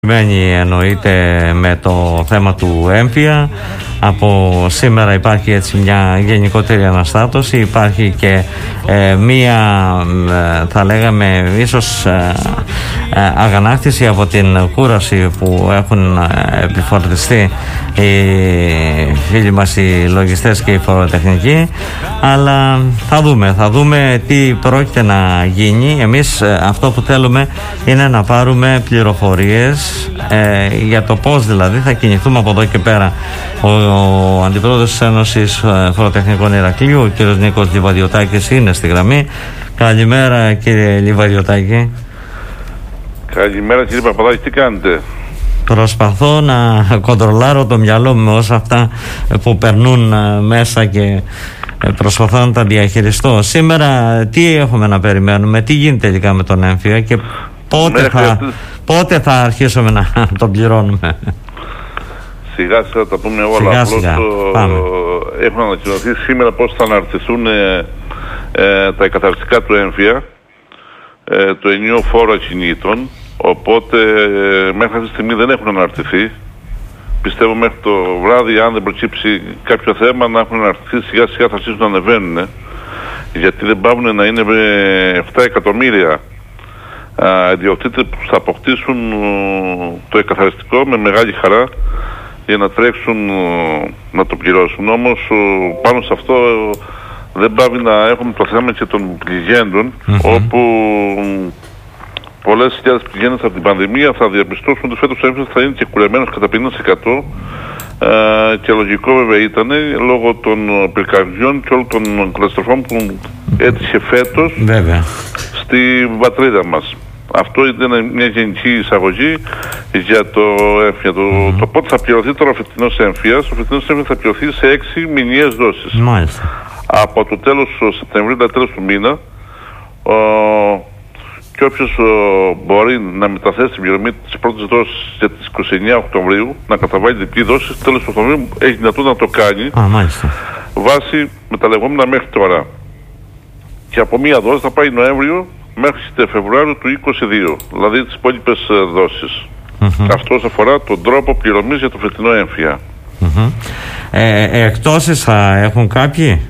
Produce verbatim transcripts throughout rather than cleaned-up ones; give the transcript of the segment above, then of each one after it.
Εννοείται με το θέμα του έμφυα. Από σήμερα υπάρχει έτσι μια γενικότερη αναστάτωση. Υπάρχει και ε, μία ε, θα λέγαμε ίσως ε, ε, αγανάκτηση από την κούραση που έχουν ε, επιφορτιστεί οι φίλοι μας οι λογιστές και οι φοροτεχνικοί. Αλλά θα δούμε, θα δούμε τι πρόκειται να γίνει. Εμείς ε, αυτό που θέλουμε είναι να πάρουμε πληροφορίες ε, για το πώς δηλαδή θα κινηθούμε από εδώ και πέρα. Ο, ο Αντιπρόεδρος της Ένωσης Φοροτεχνικών Ηρακλείου, ο κ. Νίκος Λιβαδιωτάκης, είναι στη γραμμή. Καλημέρα, κύριε Λιβαδιωτάκη. Καλημέρα, κύριε Παπαδάκη, τι κάνετε? Προσπαθώ να κοντρολάρω το μυαλό μου με όσα αυτά που περνούν μέσα και προσπαθώ να τα διαχειριστώ. Σήμερα τι έχουμε να περιμένουμε, τι γίνεται τελικά με τον έμφυα και πότε θα, πότε θα αρχίσουμε να τον πληρώνουμε? Σιγά σιγά τα πούμε όλα. Σιγά, σιγά. Έχουν ανακοινωθεί σήμερα πώς θα αναρτηθούν ε, ε, τα εκαθαριστικά του έμφυα, ε, το ενιαίο φόρο ακινήτων. Οπότε ε, μέχρι αυτή τη στιγμή δεν έχουν αναρτηθεί. Πιστεύω μέχρι το βράδυ, αν δεν προκύψει κάποιο θέμα, να έχουν αναρτηθεί. Σιγά σιγά θα αρχίσουν να ανεβαίνουν. Γιατί δεν πάβουν να είναι επτά εκατομμύρια ιδιοκτήτες που θα αποκτήσουν το εκαθαριστικό με μεγάλη χαρά για να τρέξουν να το πληρώσουν. Όμως πάνω σε αυτό δεν πάβει να έχουμε το θέμα και των πληγέντων, mm-hmm. όπου πολλές χιλιάδες πληγέντες από την πανδημία θα διαπιστώσουν ότι φέτος ο έμφυας θα είναι και κουρεμένος κατά πενήντα τοις εκατό ε, και λογικό βέβαια ήταν λόγω των πυρκαγιών και όλων των καταστροφών που έτυχε φέτος βέβαια στη πατρίδα μας. Αυτό ήταν μια γενική εισαγωγή για το έμφυα. Το, mm-hmm. το πότε θα πληρωθεί τώρα ο φετινός έμφυας? Ο φετινός έμφυας θα πληρωθεί σε έξι μηνιαίες δόσεις. Μάλιστα. Από το τέλος Σεπτεμβρίου, το τέλος του μήνα, ο, και όποιος ο, μπορεί να μεταθέσει την πληρωμή της πρώτης δόσης για τις είκοσι εννέα Οκτωβρίου, να καταβάλει διπλή δόση, στο τέλος του Οκτωβρίου έχει δυνατότητα να το κάνει. Α, μάλιστα. Βάσει με τα λεγόμενα μέχρι τώρα. Και από μία δόση θα πάει Νοέμβριο μέχρι το Φεβρουάριο του είκοσι δύο, δηλαδή τις υπόλοιπες δόσεις. Mm-hmm. Αυτό αφορά τον τρόπο πληρωμής για το φετινό έμφυα. Mm-hmm. Ε, εκτόσεις θα έχουν κάποιοι?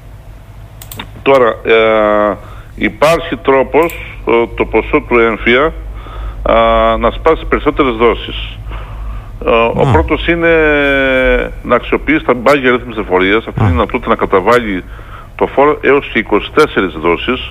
Τώρα, ε, υπάρχει τρόπος ε, το ποσό του έμφυα ε, να σπάσει περισσότερες δόσεις. Ε, mm. Ο πρώτος είναι να αξιοποιήσει τα μπάγια ρύθμισης εφορίας, αυτή mm. είναι δυνατότητα να καταβάλει το φόρο έως και είκοσι τέσσερις δόσεις.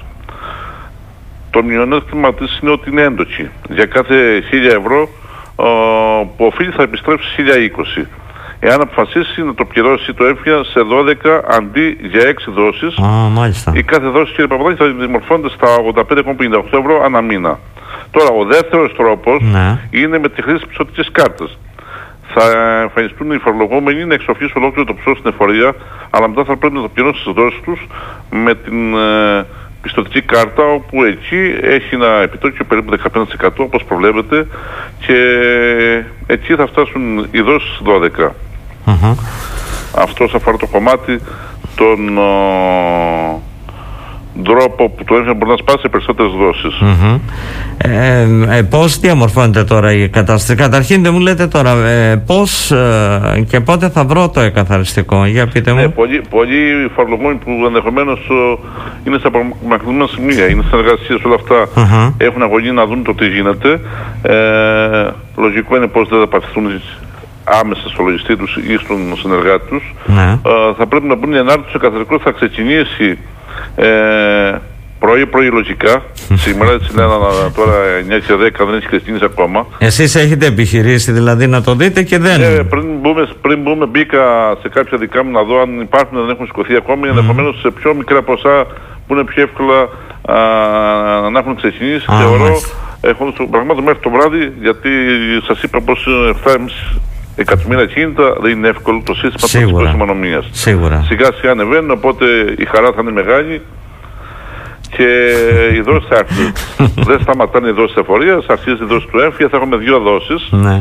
Το μειονέκτημα της είναι ότι είναι έντοκη. Για κάθε χίλια ευρώ ο, που οφείλει θα επιστρέψει χίλια είκοσι. Εάν αποφασίσει να το πληρώσει το έμφυα σε δώδεκα αντί για έξι δόσεις, oh, η κάθε δόση, κύριε Παπαδάκη, θα δημορφώνεται στα ογδόντα πέντε κόμμα πενήντα οκτώ ευρώ ανά μήνα. Τώρα, ο δεύτερος τρόπος ναι. είναι με τη χρήση πιστωτικής κάρτας. Θα εμφανιστούν οι φορολογούμενοι να εξοφλήσουν ολόκληρο το ποσό στην εφορία, αλλά μετά θα πρέπει να το πληρώσουν στις δόσεις τους με την ε, πιστωτική κάρτα, όπου εκεί έχει ένα επιτόκιο περίπου δεκαπέντε τοις εκατό όπως προβλέπετε, και εκεί θα φτάσουν οι δόσεις δώδεκα. Mm-hmm. Αυτό αφορά το κομμάτι των ο, τρόπο που το έμφυα μπορεί να σπάσει σε περισσότερες δόσεις. Mm-hmm. Ε, ε, πώς διαμορφώνεται τώρα η κατάσταση? Καταρχήν δεν μου λέτε τώρα ε, πώς ε, και πότε θα βρω το εκαθαριστικό? Για πείτε μου. Ε, πολλοί, πολλοί φορολογούμενοι που ενδεχομένως ε, είναι στα μακρινά σημεία, είναι στα εργασίες, όλα αυτά mm-hmm. έχουν αγωνία να δουν το τι γίνεται. Ε, λογικό είναι πώς δεν θα παθηθούν άμεσα στο λογιστή τους ή στον συνεργάτη τους. Ναι. Ε, θα πρέπει να μπουν οι ανάρτητες στο εκαθαριστικό, θα ξεκινήσει ε, πρωί-πρωί λογικά. Σήμερα έτσι λένε τώρα εννιά και δέκα, δεν έχει ξεκινήσει ακόμα. Εσείς έχετε επιχειρήσει δηλαδή να το δείτε και δεν... Ε, πριν, μπούμε, πριν μπούμε μπήκα σε κάποια δικά μου να δω αν υπάρχουν, δεν έχουν σηκωθεί ακόμη. Mm. Ενδεχομένως σε πιο μικρά ποσά που είναι πιο εύκολα α, να έχουν ξεκινήσει. Ah, θεωρώ, έχω πραγμάτων μέχρι το βράδυ, γιατί σας είπα πως επτά κόμμα πέντε εκατομμύρια κίνητα δεν είναι εύκολο το σύστημα της οικονομίας. Σίγουρα. Σιγά σιγά ανεβαίνουν, οπότε η χαρά θα είναι μεγάλη και οι δόσεις θα έρθουν. Δεν σταματάνε οι δόσεις εφορίας, αρχίζει η δόση του έμφυα, θα έχουμε δύο δόσεις. Ναι.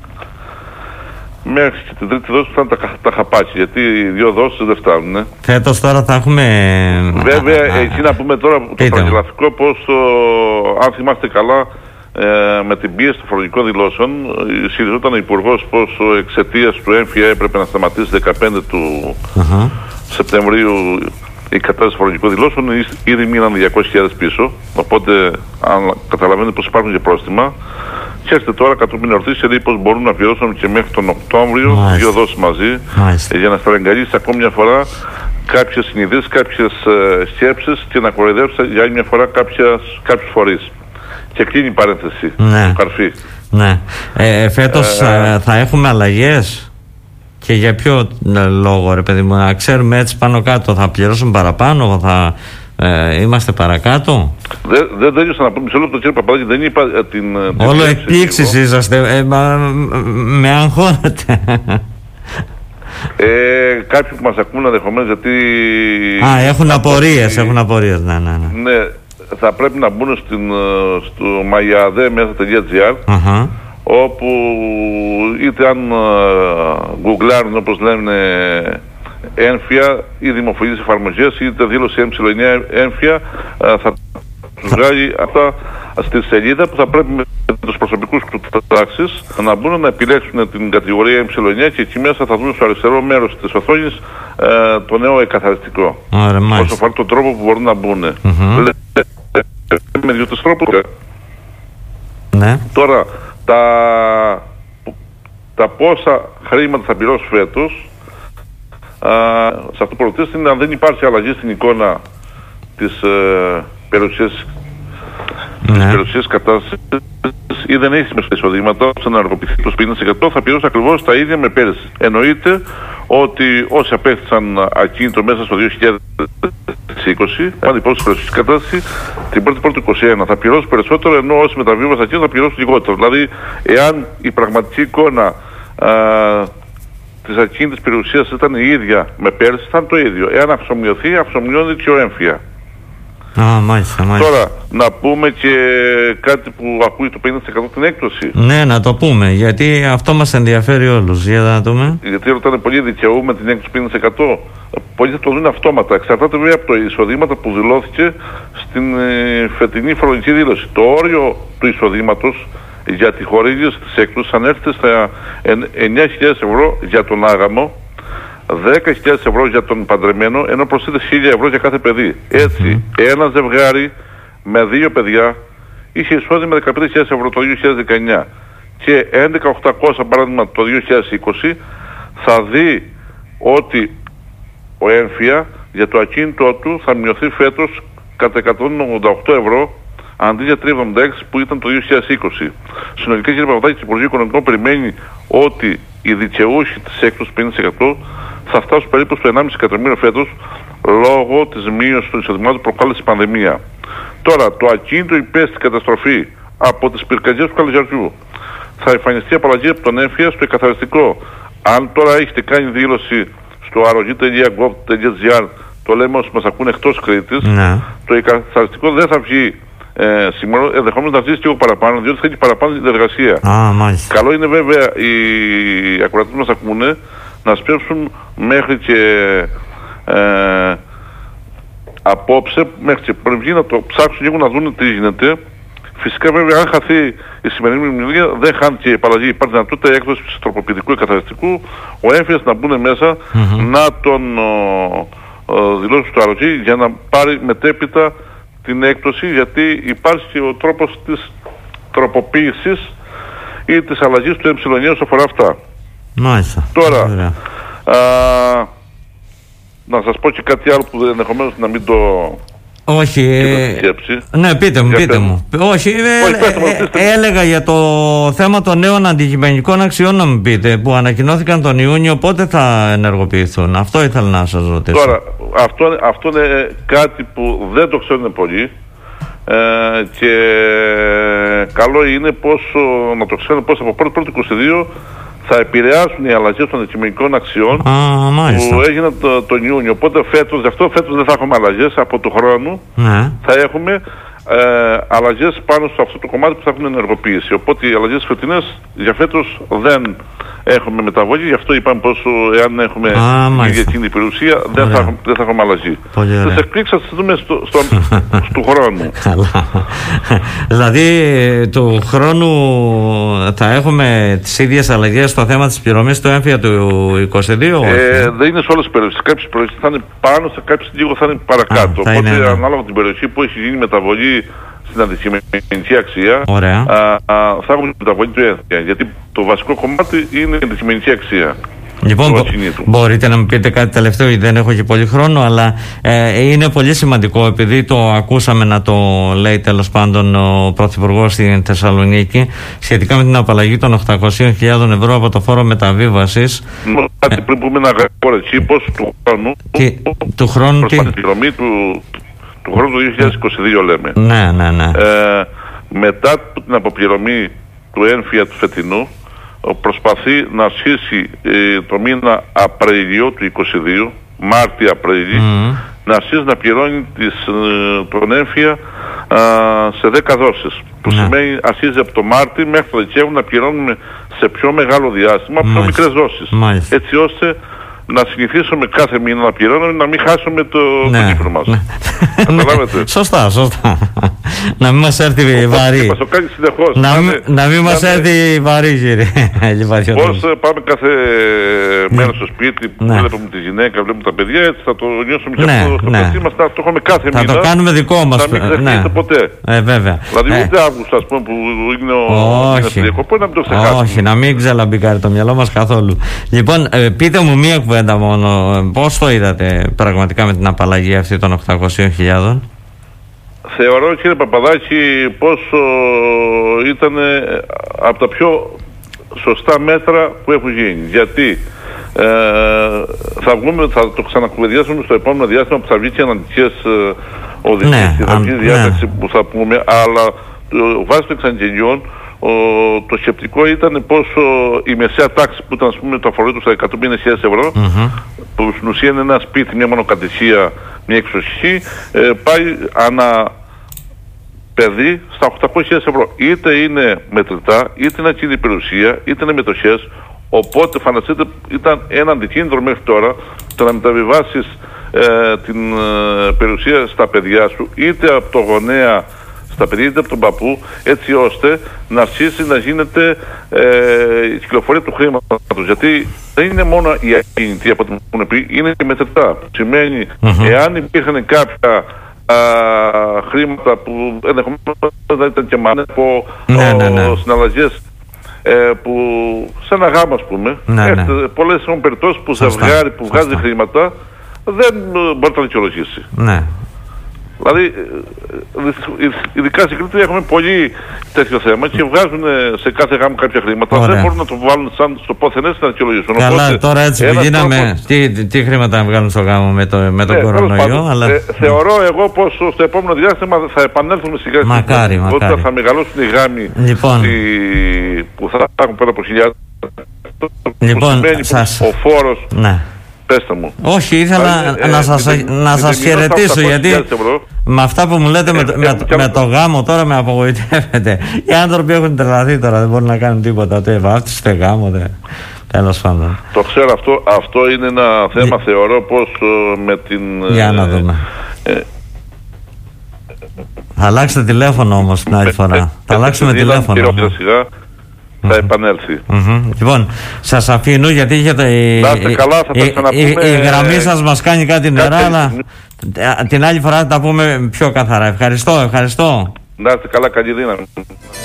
Μέχρι και την τρίτη δόση που θα είναι τα, τα χαπάκια, γιατί οι δύο δόσεις δεν φτάνουν. Φέτος τώρα θα έχουμε... Βέβαια, εκεί να πούμε τώρα το τραγγραφικό πως, αν θυμάστε καλά, ε, με την πίεση των φορολογικών δηλώσεων ισχυριζόταν ο Υπουργός πως εξαιτίας του έμφυα έπρεπε να σταματήσει δεκαπέντε του uh-huh. Σεπτεμβρίου η κατάσταση φορολογικών δηλώσεων. Ήδη μείναν διακόσιες χιλιάδες πίσω, οπότε αν καταλαβαίνετε πως υπάρχουν και πρόστιμα. Και έρχεται τώρα κατόπιν εορτής και λέει πως μπορούν να πληρώσουν και μέχρι τον Οκτώβριο Μάλιστα. δύο δόσεις μαζί Μάλιστα. για να στραγγαλίσει ακόμη μια φορά κάποιες συνειδήσεις, κάποιες ε, σκέψεις και να κοροϊδεύσει για άλλη μια φορά κάποιους φορείς. Και κλείνει η παρένθεση. Ναι. Καρφί. Ναι. Ε, φέτος ε, θα έχουμε αλλαγές. Και για ποιο λόγο, ρε παιδί μου, να ξέρουμε έτσι πάνω κάτω, θα πληρώσουμε παραπάνω, θα ε, είμαστε παρακάτω. Δεν δε, τέλειωσα να πούμε μισό λεπτό, κύριε Παπαδάκη, δεν είπα ε, την. Όλο εκπλήξεις είσαστε, ε, μα, με αγχώνετε. Ε, κάποιοι που μας ακούν ενδεχομένως γιατί. Α, έχουν απορίες, έχουν απορίες, ναι, ναι, ναι. Ναι, θα πρέπει να μπουν στην, στο maiade.gr. Uh-huh. όπου είτε αν uh, γκουγκλάρουν όπως λένε έμφυα ή δημοφιλείς εφαρμογές είτε δήλωση εμ εννιά έμφυα uh, θα τους βγάλει αυτά στη σελίδα που θα πρέπει με τους προσωπικούς του τάξης να μπουν να επιλέξουν την κατηγορία εμ εννιά και εκεί μέσα θα δουν στο αριστερό μέρος της οθόνης uh, το νέο εκαθαριστικό. Όσο αφορά τον τρόπο που μπορούν να μπουν. Mm-hmm. Με δύο-τρεις τρόπους. Ναι. Τώρα Τα, τα πόσα χρήματα θα πληρώσει φέτος, α, σε αυτό που ρωτήσετε είναι αν δεν υπάρχει αλλαγή στην εικόνα της ε, περιουσίας, ναι. της περιουσίας κατάστασης ή δεν έχει μέσα εισοδήματα, ώστε να ενεργοποιηθεί το πενήντα τοις εκατό θα πληρώσει ακριβώς τα ίδια με πέρυσι. Εννοείται ότι όσοι απέκτησαν ακίνητο μέσα στο δύο χιλιάδες είκοσι, αν υπόψη η περιουσιακή κατάσταση την πρώτη πρώτη είκοσι ένα θα πληρώσει περισσότερο, ενώ όσοι μεταβίβασαν ακίνητο θα πληρώσουν λιγότερο. Δηλαδή, εάν η πραγματική εικόνα α, της ακίνητης περιουσίας ήταν η ίδια με πέρυσι, θα είναι το ίδιο. Εάν αυξομοιωθεί, αυξομοιώνεται και ο έμφυα. Α, μάλιστα, μάλιστα. Τώρα, να πούμε και κάτι που ακούει το πενήντα τοις εκατό την έκπτωση. Ναι, να το πούμε, γιατί αυτό μας ενδιαφέρει όλους. Για να δούμε. Γιατί ρωτάνε πολλοί δικαιούμαι την έκπτωση πενήντα τοις εκατό. Πολλοί θα το δουν αυτόματα. Εξαρτάται βέβαια από το εισοδήματα που δηλώθηκε στην ε, φετινή φορολογική δήλωση. Το όριο του εισοδήματος για τη χορήγηση της έκπτωσης ανέρχεται στα εννιά χιλιάδες ευρώ για τον άγαμο, δέκα χιλιάδες ευρώ για τον παντρεμένο, ενώ προσθέτει χίλια ευρώ για κάθε παιδί. Έτσι, mm-hmm. ένα ζευγάρι με δύο παιδιά είχε εισόδημα δεκαπέντε χιλιάδες ευρώ το δύο χιλιάδες δεκαεννιά και έντεκα χιλιάδες οκτακόσια παράδειγμα το δύο χιλιάδες είκοσι, θα δει ότι ο έμφυα για το ακίνητό του θα μειωθεί φέτος κατά εκατόν ογδόντα οκτώ ευρώ αντί για τριακόσια εβδομήντα έξι που ήταν το δύο χιλιάδες είκοσι. Συνολικά, κύριε Παπαδάκη, το Υπουργείο Οικονομικών περιμένει ότι οι δικαιούχοι της έκπτωσης πενήντα τοις εκατό θα φτάσουν περίπου στο ενάμιση εκατομμύριο φέτος λόγω της μείωσης των εισοδημάτων που προκάλεσε η πανδημία. Τώρα, το ακίνητο υπέστη καταστροφή από τις πυρκαγιές του Καλυζαριού. Θα εμφανιστεί απαλλαγή από τον έμφυα στο εκαθαριστικό. Αν τώρα έχετε κάνει δήλωση στο αρογή τελεία γκοβ τελεία τζι άρ, το λέμε όσοι μας ακούνε εκτός Κρήτης, ναι. Το εκαθαριστικό δεν θα βγει ε, σήμερα, ενδεχομένως να βγει και λίγο παραπάνω, διότι θα έχει παραπάνω διαδικασία. Ah, Καλό είναι βέβαια οι ακροατές μας ακούνε να σπεύσουν μέχρι και ε, απόψε, μέχρι και πριν βγει να το ψάξουν λίγο να δουν τι γίνεται. Φυσικά βέβαια αν χαθεί η σημερινή μνημονία δεν χάνει η απαλλαγή. Υπάρχει δυνατότητα έκδοση τροποποιητικού εκαθαριστικού, ο έμφυας να μπουν μέσα, mm-hmm. να τον ο, ο, δηλώσει στο αρρωγή για να πάρει μετέπειτα την έκπτωση, γιατί υπάρχει και ο τρόπος της τροποποίησης ή της αλλαγής του εμψιλονιού όσο αφορά αυτά. Μάλιστα. Τώρα, α, να σας πω και κάτι άλλο που ενδεχομένως να μην το... Όχι, ε, ναι, πείτε μου, πείτε μου. Όχι, ε, ε, ε, έλεγα για το θέμα των νέων αντικειμενικών αξιών να μου πείτε, που ανακοινώθηκαν τον Ιούνιο, πότε θα ενεργοποιηθούν. Αυτό ήθελα να σας ρωτήσω. Τώρα, αυτό, αυτό είναι κάτι που δεν το ξέρουν πολλοί ε, και καλό είναι πως, να το ξέρουν πως από πρώτη είκοσι δύο θα επηρεάσουν οι αλλαγές των αντικειμενικών αξιών ah, που έγιναν το, τον Ιούνιο. Οπότε φέτος, γι' αυτό φέτος δεν θα έχουμε αλλαγές από το χρόνο. Ναι. Θα έχουμε ε, αλλαγές πάνω σε αυτό το κομμάτι που θα έχουν ενεργοποίηση. Οπότε οι αλλαγές φετινές για φέτος δεν έχουμε μεταβολή, γι' αυτό είπαμε πως εάν έχουμε ίδια εκείνη περιουσία δεν θα, δεν θα έχουμε αλλαγή. Τις εκπλήξεις θα τις δούμε στο, στο, του χρόνου. Δηλαδή του χρόνου θα έχουμε τις ίδιες αλλαγές στο θέμα της πληρωμής του έμφυα του είκοσι δύο? Ε, δεν είναι σε όλες τις περιοχές. Κάποιες περιοχές θα είναι πάνω, σε κάποιες λίγο θα είναι παρακάτω. Α, Οπότε είναι, ναι. ανάλογα με την περιοχή που έχει γίνει μεταβολή στην αντικειμενική αξία, α, α, θα έχουμε μεταβολή του έμφυα. Γιατί το βασικό κομμάτι είναι η αντικειμενική αξία. Λοιπόν, μπο, μπορείτε να μου πείτε κάτι τελευταίο, γιατί δεν έχω και πολύ χρόνο, αλλά ε, είναι πολύ σημαντικό, επειδή το ακούσαμε να το λέει τέλος πάντων ο Πρωθυπουργός στην Θεσσαλονίκη, σχετικά με την απαλλαγή των οκτακόσιες χιλιάδες ευρώ από το φόρο μεταβίβασης. Κάτι πριν πούμε ένα γρήγορα έτσι, πώς του χρόνου, τι, του χρόνου τι? Την πληρωμή του, του χρόνου του δύο χιλιάδες είκοσι δύο λέμε. Ναι, ναι, ναι. Ε, μετά την αποπληρωμή του έμφυα του φετινού, προσπαθεί να αρχίσει ε, το μήνα Απρίλιο του είκοσι δύο, Μάρτιο-Απρίλιο, mm. να αρχίσει να πληρώνει τις, ε, τον έμφυα ε, σε δέκα δόσεις. Που mm. σημαίνει αρχίζει από το Μάρτιο μέχρι το Δεκέμβριο να πληρώνουμε σε πιο μεγάλο διάστημα, πιο mm. μικρές δόσεις. Mm. Έτσι ώστε να συνηθίσουμε κάθε μήνα να πληρώνουμε, να μην χάσουμε το ύπνο μας. Ναι. Καταλάβετε. Σωστά, σωστά. Να μην μας έρθει βαρύ. Μας το κάνει συνεχώς. Να, να, να μην μας έρθει βαρύ, κύριε. Πώς πάμε κάθε μέρα στο σπίτι, που ναι. βλέπουμε τη γυναίκα, βλέπουμε τα παιδιά, έτσι θα το νιώσουμε και ναι, αυτό στο ναι. παιδί μας, θα το έχουμε κάθε θα μήνα. Θα το κάνουμε δικό μας. Να μην ξεχνείτε ναι. ποτέ. Ε, βέβαια. Δηλαδή ούτε ε. Αύγουστο, ας πούμε, που είναι ο διακοπός, να μην το ξεχάσουμε. Όχι, να μην ξελαμπικάρει το μυαλό μας καθόλου. Λοιπόν, πείτε μου μία κουβέντα μόνο. Πώς το είδατε πραγματικά με την απαλλαγή αυτή των οκτακόσιες χιλιάδες? Θεωρώ, κύριε Παπαδάκη, πόσο ήταν από τα πιο σωστά μέτρα που έχουν γίνει. Γιατί ε, θα βγούμε, θα το ξανακουβεντιάσουμε στο επόμενο διάστημα που θα βγει και αναντικές ε, οδηγίες ναι, και θα βγει διάταξη ναι. που θα πούμε, αλλά βάσει των εξαγγελιών Ο, το σκεπτικό ήταν πόσο η μεσαία τάξη που ήταν, ας πούμε, το αφορολόγητο στα εκατόν πενήντα χιλιάδες ευρώ, mm-hmm. που στην ουσία είναι ένα σπίτι, μια μονοκατοικία, μια εξοχή, ε, πάει ανά παιδί στα οκτακόσιες χιλιάδες ευρώ. Είτε είναι μετρητά, είτε είναι ακίνητη περιουσία, είτε είναι μετοχές. Οπότε φανταστείτε, ήταν ένα αντικίνητρο μέχρι τώρα το να μεταβιβάσεις ε, την ε, περιουσία στα παιδιά σου, είτε από το γονέα στα παιδιά είτε από τον παππού, έτσι ώστε να αρχίσει να γίνεται ε, η κυκλοφορία του χρήματος. Γιατί δεν είναι μόνο η ακίνητη, από ό,τι μου έχουν πει, είναι και μετρητά. Σημαίνει, mm-hmm. εάν υπήρχαν κάποια α, χρήματα που ενδεχομένως δεν ήταν και μάνε από ναι, ναι, ναι. συναλλαγές ε, που σε ένα γάμο, ας πούμε, ναι, ναι. πολλές έχουν περιπτώσεις που ζευγάρι που βγάζει Σωστά. χρήματα δεν μπορεί να τα δικαιολογήσει. Ναι. Δηλαδή, ειδικά στην Κρήτη έχουμε πολύ τέτοιο θέμα και βγάζουν σε κάθε γάμο κάποια χρήματα. Ωραία. Δεν μπορούν να το βάλουν σαν στο πόθεν έτσι να δικαιολογήσουν. Καλά, οπότε, τώρα έτσι που γίναμε, τρόπο... τι, τι χρήματα να βγάλουν στο γάμο με, το, με τον ναι, κορονοϊό. Αλλά... Ε, θεωρώ εγώ πως στο επόμενο διάστημα θα επανέλθουμε σιγά σιγά. Μακάρι, μακάρι. Όταν θα μεγαλώσουν οι γάμοι λοιπόν. οι, που θα έχουν πέρα από χιλιάδες. Λοιπόν, σας... ο φόρος. Ναι. Πέστε μου. Όχι, ήθελα ε, να, ε, σας, ε, να σας χαιρετήσω γιατί με αυτά που μου λέτε ε, με, ε, με, ε, με το γάμο τώρα με απογοητεύετε. Οι άνθρωποι έχουν τρελαθεί τώρα, δεν μπορούν να κάνουν τίποτα. Ούτε βάφτιστε γάμο, δε. Τέλος πάντων. Το ξέρω αυτό, αυτό είναι ένα θέμα, ε, θεωρώ πως με την... Για να δούμε. Ε, ε, θα αλλάξετε τηλέφωνο όμως την άλλη φορά. Ε, θα αλλάξουμε τηλέφωνο. Θα επανέλθει. Mm-hmm. Λοιπόν, σας αφήνω γιατί είχατε η, καλά, θα η, τα η, η γραμμή σας μας κάνει κάτι νερά, αλλά την άλλη φορά θα τα πούμε πιο καθαρά. Ευχαριστώ, ευχαριστώ. Να είστε καλά, καλή δύναμη.